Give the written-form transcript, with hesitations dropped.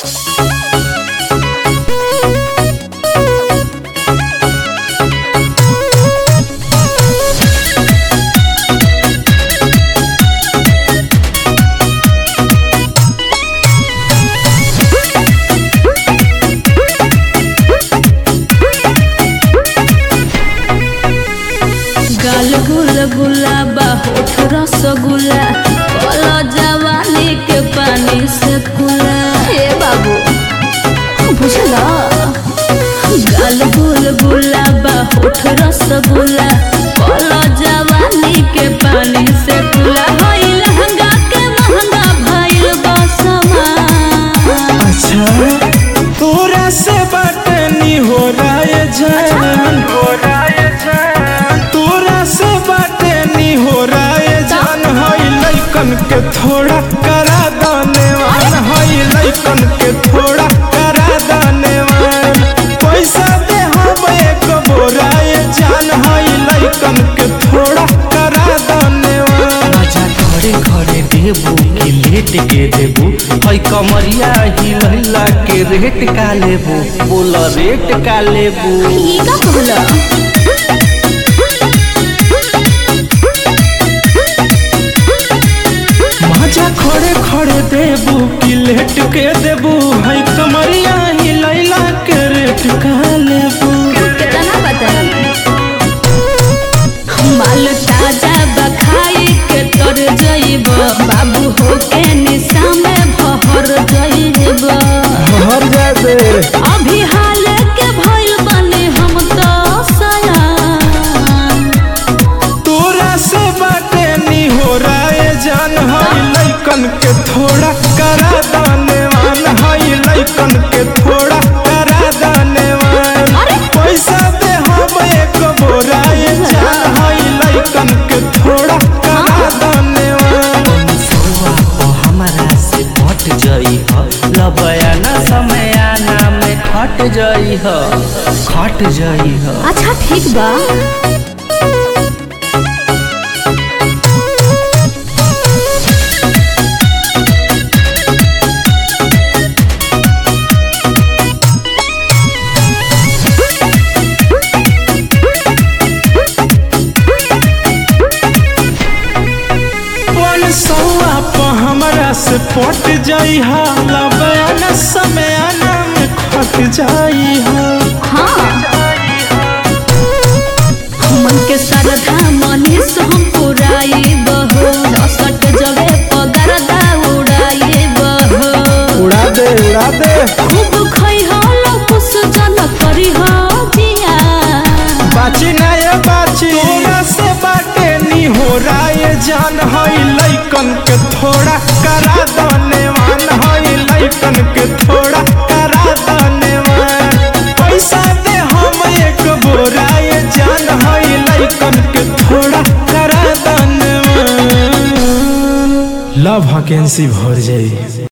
गाल गुलगुला बा होठ रसगुल्ला कला जवानी के पानी से कुला। हे बाबू बुझला, गाल गुलगुला बा होठ रसगुल्ला कला जवानी के पानी से कुला। होई लहंगा के महंगा भइल बा सामान। अच्छा तोरा से बटनी हो रहा है जान, हो रहा है जान, तोरा से बटनी हो रहा है जान। हई लइकन के थोड़ा करा दानेवान, हई लइकन के थोड़ा करा दानेवान। पैसा दे हम एक बोरा ये जान, हई लइकन के थोड़ा करा दानेवान। मजा घरे घरे देबू कि लेट के देबू, हई कमरिया हिलहिला के रेट का लेबू, बोल रेट का लेबू। ई का कहला? मजा खड़े खड़े देबू कि लेट के देबू, हई कमरिया हिलैला के रेट का लेबू। कितना बताई? माल ताजा बखाई के तर जइब, बाबू हो के निशा में भहर जइब। हर जा दे अभी हाल के भइल बने हम तो सयान। तोरा से बाटे नी हो रहा है जान, हई लइकन के थोड़ा करा दानेवान, हई लइकन के थोड़ा करा दानेवान। अरे! पैसा दे हम एक बोरा ये जान, हई लइकन के थोड़ा करा दानेवान। सौआ को हमारा से पट जई ह, लबयाना समयाना में खट जई ह, खट जई ह। अच्छा ठीक बा। सौआ प हमरा से पट जाई हा, लबयाना समयाना में खट जाई हा। हाँ मन के श्रद्धा मनीष हम पुराई बहो, 60 जगह पगरदा उड़ाई बहो। उड़ा दे उड़ा दे खूब खई हो लपुस जन करी हो जिया। बाची ना ये बाची, तोरा से बाटे नी हो रहा ये जान, हई लइकन के थोड़ा करा दानेवान, हई लइकन के थोड़ा करा दानेवान। पैसा दे हम एक बोरा ये जान, हई लइकन के थोड़ा करा दानेवान। लव वैकेंसी भर जाई।